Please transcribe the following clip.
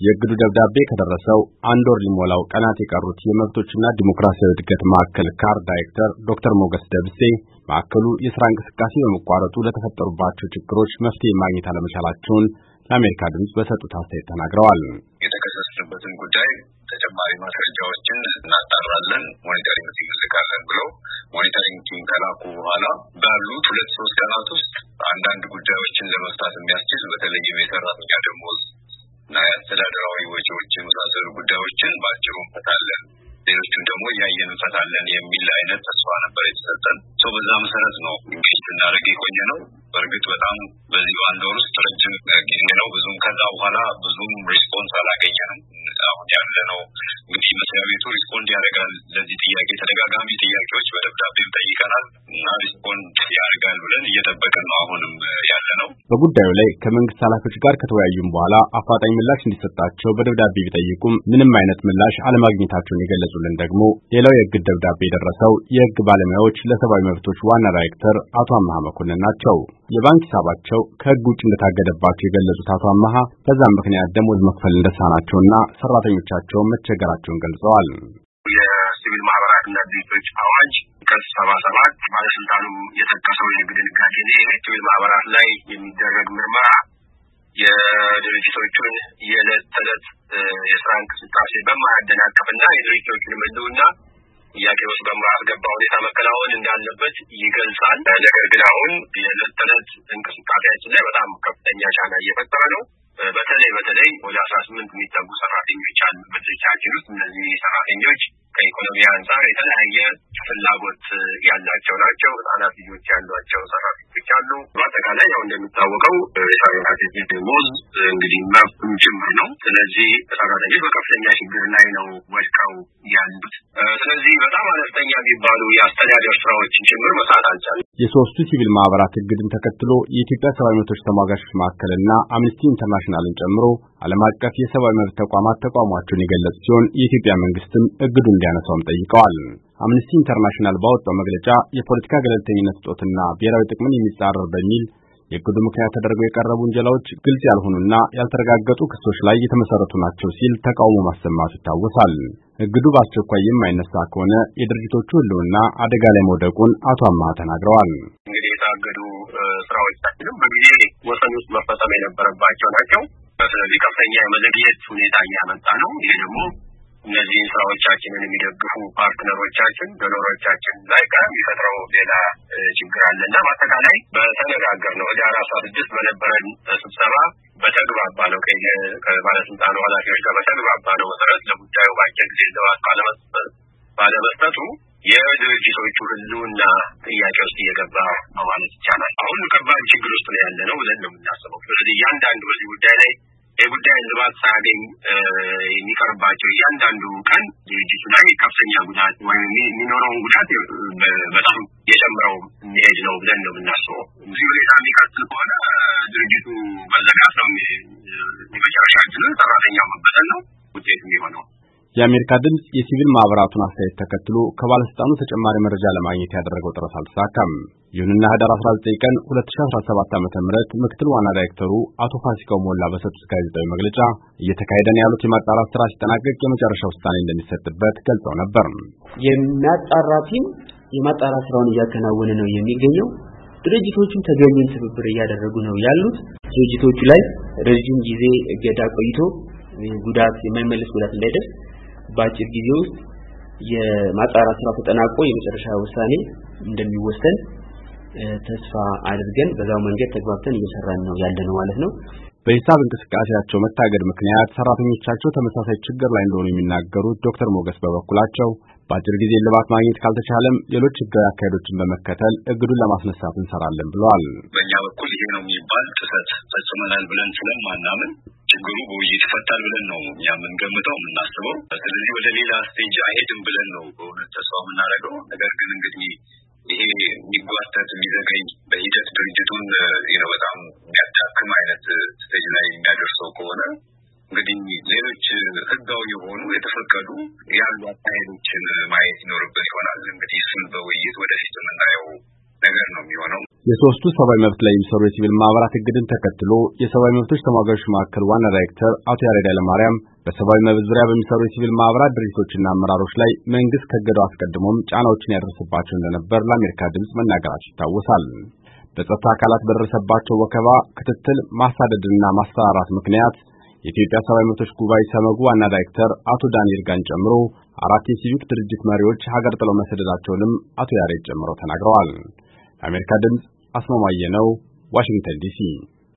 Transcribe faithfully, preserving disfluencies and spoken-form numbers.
የግዱ ደብዳቤ ከደረሰው አንድ ወር ሊሞላው ቀናት የቀሩት የመብቶችና ዲሞክራሲያዊ እድገት ማዕከል ካር ዳይሬክተር ዶክተር ሞገስ ደብሴ ማዕከሉ የሥራ እንቅስቃሴ በመቋረጡ ለተፈጠሩባቸው ችግሮች መፍትሄ ማግኘት አለመቻላቸውን ለአሜሪካ ድምጽ በሰጡት አስተያየት ተናግረዋል። የተከሰሰበትን ጉዳይ ተጨማሪ ማስረጃዎችን እናጣራለን፣ ሞኒተሪንግ ቲም እንልካለን ብለው ሞኒተሪንግ ቲም ከላኩ በኋላ ባሉት ሁለት ሶስት ቀናት ውስጥ አንዳንድ ጉዳዮችን ለመፍታት የሚያስችል በተለይም የሰራተኛ ደሞዝ እና የአስተዳደራዊ ወጪዎች የመሳሰሉ ጉዳዮችን ባጭሩ እንፈታለን፣ ሌሎቹን ደግሞ እያየን እንፈታለን የሚል አይነት ተስፋ ነበር የተሰጠን። ሰው በዛ መሰረት ነው እንግዲህ ስናደርግ የቆየ ነው። በእርግጥ በጣም በዚህ አንድ ወር ውስጥ ረጅም ጊዜ ነው። ብዙም ከዛ በኋላ ብዙም ሪስፖንስ አላገኘንም። አሁን ያለ ነው እንግዲህ መስሪያ ቤቱ ሪስፖንድ ያደርጋል ለዚህ ጥያቄ ተደጋጋሚ ጥያቄዎች በደብዳቤም ጠይቀናል እና ሪስፖንድ ያደርጋል ብለን እየጠበቅን ነው አሁንም ያለ ነው። በጉዳዩ ላይ ከመንግስት ኃላፊዎች ጋር ከተወያዩም በኋላ አፋጣኝ ምላሽ እንዲሰጣቸው በደብዳቤ ቢጠይቁም ምንም አይነት ምላሽ አለማግኘታቸውን የገለጹልን ደግሞ ሌላው የእግድ ደብዳቤ የደረሰው የህግ ባለሙያዎች ለሰብአዊ መብቶች ዋና ዳይሬክተር አቶ አማሃ መኮንን ናቸው። የባንክ ሂሳባቸው ከህግ ውጭ እንደታገደባቸው የገለጹት አቶ አማሃ በዛም ምክንያት ደሞዝ መክፈል እንደተሳናቸውና ሰራተኞቻቸው መቸገራቸውን ገልጸዋል። የሲቪል ማህበራትና ድርጅቶች አዋጅ አንቀጽ ሰባ ሰባት ባለስልጣኑ የጠቀሰው የህግ ድንጋጌ ሲቪል ማህበራት ላይ የሚደረግ ምርመራ የድርጅቶቹን የዕለት ተዕለት የስራ እንቅስቃሴ በማያደናቅፍና የድርጅቶቹን ህልውና ጥያቄ ውስጥ በማያስገባ ሁኔታ መከናወን እንዳለበት ይገልጻል። ነገር ግን አሁን የዕለት ተዕለት እንቅስቃሴያችን ላይ በጣም ከፍተኛ ጫና እየፈጠረ ነው። በተለይ በተለይ ወደ አስራ ስምንት የሚጠጉ ሰራተኞች አሉ በድርጅታችን ውስጥ። እነዚህ ሰራተኞች ከኢኮኖሚ አንጻር የተለያየ ፍላጎት ያላቸው ናቸው። ህጻናት ልጆች ያሏቸው ሰራተኞች አሉ። በአጠቃላይ ያው እንደሚታወቀው የሰራተኞች ደሞዝ እንግዲህ መብትም ጭምር ነው። ስለዚህ ሰራተኞች በከፍተኛ ችግር ላይ ነው ወድቀው ያሉት። ስለዚህ በጣም አነስተኛ የሚባሉ የአስተዳደር ስራዎችን ጭምር መስራት አልቻለም። የሶስቱ ሲቪል ማህበራት እግድን ተከትሎ የኢትዮጵያ ሰብአዊ መብቶች ተሟጋቾች ማዕከልና አምነስቲ ኢንተርናሽናልን ጨምሮ ዓለም አቀፍ የሰብአዊ መብት ተቋማት ተቋማቸውን የገለጹ ሲሆን የኢትዮጵያ መንግስትም እግዱን እንዲያነሳውም ጠይቀዋል። አምነስቲ ኢንተርናሽናል ባወጣው መግለጫ የፖለቲካ ገለልተኝነት እጦትና ብሔራዊ ጥቅምን የሚጻረር በሚል የእግዱ ምክንያት ተደርገው የቀረቡ ውንጀላዎች ግልጽ ያልሆኑና ያልተረጋገጡ ክሶች ላይ የተመሰረቱ ናቸው ሲል ተቃውሞ ማሰማቱ ይታወሳል። እግዱ በአስቸኳይ የማይነሳ ከሆነ የድርጅቶቹ ህልውና አደጋ ላይ መውደቁን አቶ አማሃ ተናግረዋል። እንግዲህ የታገዱ ስራዎቻችንም በጊዜ ወሰን ውስጥ መፈጸም የነበረባቸው ናቸው። ስለዚህ ከፍተኛ የመዘግየት ሁኔታ እያመጣ ነው። ይሄ ደግሞ እነዚህ ስራዎቻችንን የሚደግፉ ፓርትነሮቻችን ዶኖሮቻችን ላይ ጋር የሚፈጥረው ሌላ ችግር አለና በአጠቃላይ በተነጋገርነው ህዳር አስራ ስድስት በነበረን ስብሰባ በተግባባ ነው ከባለስልጣኑ ኃላፊዎች ጋር በተግባባ ነው መሰረት ለጉዳዩ በአጭር ጊዜ እልባት ባለመስጠቱ የድርጅቶቹ ህልውና ጥያቄ ውስጥ እየገባ ነው ማለት ይቻላል። አሁን ከባድ ችግር ውስጥ ነው ያለ ነው ብለን ነው የምናስበው። ስለዚህ እያንዳንዱ በዚህ ጉዳይ ላይ የጉዳይ እልባት ሳያገኝ የሚቀርባቸው እያንዳንዱ ቀን ድርጅቱ ላይ ከፍተኛ ጉዳት ወይም የሚኖረውን ጉዳት በጣም የጨምረው የሚሄድ ነው ብለን ነው የምናስበው። እዚህ ሁኔታ የሚቀጥል ከሆነ ድርጅቱ መዘጋት ነው የመጨረሻ ዕድል፣ ሰራተኛው መበተን ነው ውጤቱ የሚሆነው። የአሜሪካ ድምጽ የሲቪል ማህበራቱን አስተያየት ተከትሎ ከባለስልጣኑ ተጨማሪ መረጃ ለማግኘት ያደረገው ጥረት አልተሳካም። ይሁንና ህዳር አስራ ዘጠኝ ቀን ሁለት ሺህ አስራ ሰባት ዓመተ ምህረት ምክትል ዋና ዳይሬክተሩ አቶ ፋሲካው ሞላ በሰጡት ጋዜጣዊ መግለጫ እየተካሄደ ነው ያሉት የማጣራት ስራ ሲጠናቀቅ የመጨረሻ ውሳኔ እንደሚሰጥበት ገልጸው ነበር። የሚያጣራ ቲም የማጣራት ስራውን እያከናወነ ነው የሚገኘው። ድርጅቶቹም ተገቢውን ትብብር እያደረጉ ነው ያሉት። ድርጅቶቹ ላይ ረጅም ጊዜ እገዳ ቆይቶ ጉዳት የማይመለስ ጉዳት እንዳይደርስ በአጭር ጊዜ ውስጥ የማጣራት ስራ ተጠናቆ የመጨረሻ ውሳኔ እንደሚወሰን ተስፋ አድርገን በዛው መንገድ ተግባብተን እየሰራን ነው ያለነው ማለት ነው። በሂሳብ እንቅስቃሴያቸው መታገድ ምክንያት ሰራተኞቻቸው ተመሳሳይ ችግር ላይ እንደሆኑ የሚናገሩት ዶክተር ሞገስ በበኩላቸው በአጭር ጊዜ እልባት ማግኘት ካልተቻለም ሌሎች ህጋዊ አካሄዶችን በመከተል እግዱን ለማስነሳት እንሰራለን ብለዋል። በእኛ በኩል ይሄ ነው የሚባል ጥሰት ፈጽመናል ብለን ስለማናምን ችግሩ በውይይት ይፈታል ብለን ነው እኛ የምንገምተው የምናስበው። ስለዚህ ወደ ሌላ ስቴጅ አይሄድም ብለን ነው በእውነት ተስፋ የምናደርገው። ነገር ግን እንግዲህ ይሄ የሚጓተት የሚዘገይ በሂደት ድርጅቱን በጣም የሚያዳክም አይነት ስቴጅ ላይ የሚያደርሰው ከሆነ እንግዲህ ሌሎች ህጋዊ የሆኑ የተፈቀዱ ያሉ አካሄዶችን ማየት ይኖርብን ይሆናል። እንግዲህ እሱን በውይይት ወደፊት የምናየው ነገር ነው የሚሆነው። የሶስቱ ሰብአዊ መብት ላይ የሚሰሩ የሲቪል ማህበራት እግድን ተከትሎ የሰብአዊ መብቶች ተሟጋቾች ማዕከል ዋና ዳይሬክተር አቶ ያሬድ ኃይለማርያም በሰብአዊ መብት ዙሪያ በሚሰሩ የሲቪል ማህበራት ድርጅቶችና አመራሮች ላይ መንግስት ከእገዳው አስቀድሞም ጫናዎችን ያደርስባቸው እንደነበር ለአሜሪካ ድምጽ መናገራቸው ይታወሳል። በጸጥታ አካላት በደረሰባቸው ወከባ፣ ክትትል፣ ማሳደድና ማስፈራራት ምክንያት የኢትዮጵያ ሰብአዊ መብቶች ጉባኤ ሰመጉ ዋና ዳይሬክተር አቶ ዳንኤል ጋን ጨምሮ አራት የሲቪክ ድርጅት መሪዎች ሀገር ጥለው መሰደዳቸውንም አቶ ያሬድ ጨምረው ተናግረዋል። ለአሜሪካ ድምጽ አስማማየ ነው፣ ዋሽንግተን ዲሲ።